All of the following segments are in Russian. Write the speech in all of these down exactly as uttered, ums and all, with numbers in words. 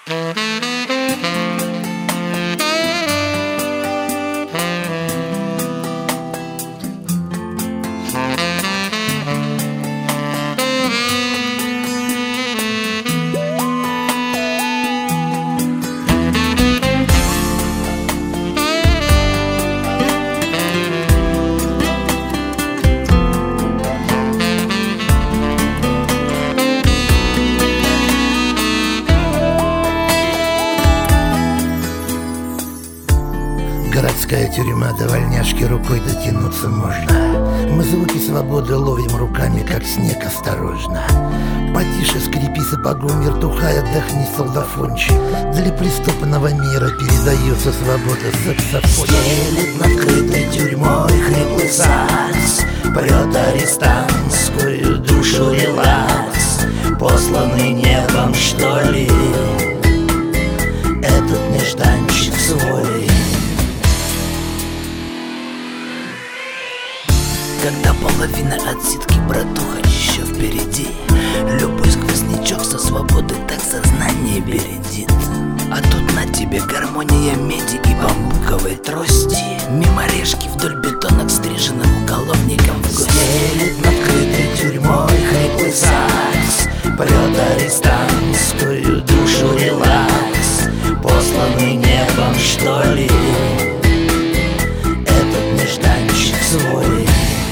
Городская тюрьма, до вольняшки рукой дотянуться можно. Мы звуки свободы ловим руками, как снег, осторожно. Потише скрипи сапогом, вертухай, отдохни, солдафончик. Для преступного мира передается свобода саксофона. Стелит над крытой тюрьмой хриплый сакс, прет арестантскую душу релакс. Посланный небом, что ли, этот нежданчик свой. Когда половина отсидки, братуха, еще впереди, любой сквознячок со свободы так сознание бередит. А тут на тебе гармония меди и бамбуковой трости, мимо решки вдоль бетонок, стриженным уголовником в гости. Стелит над крытой тюрьмой хриплый сакс, прет арестантскую душу релакс. Посланный небом, что ли, этот нежданчик свой.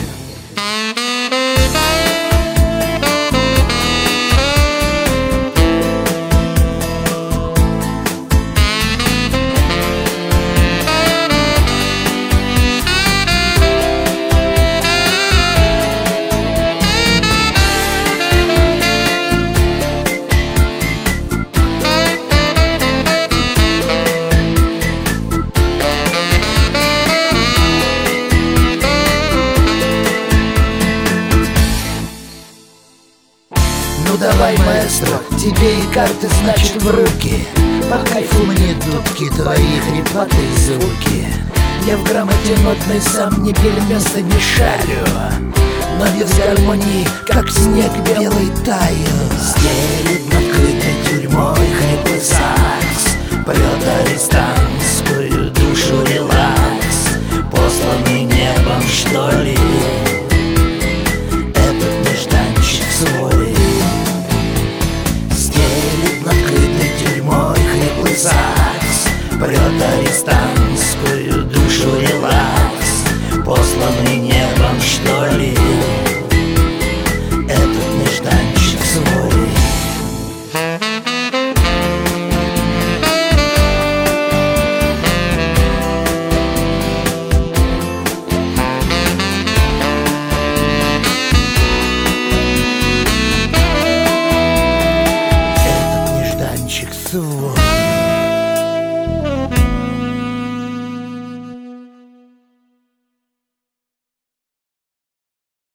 Ну давай, маэстро, тебе и карты, значит, в руки. По кайфу мне дудки, твои хриплатые звуки. Я в грамоте нотной сам не места не шарю, но без гармонии, как снег белый, таю. Стелит над крытой тюрьмой хриплый сакс, прет арестантскую душу релакс. Посланный небом, что ли, этот нежданчик свой. Стелит над крытой тюрьмой хриплый сакс, прет арестант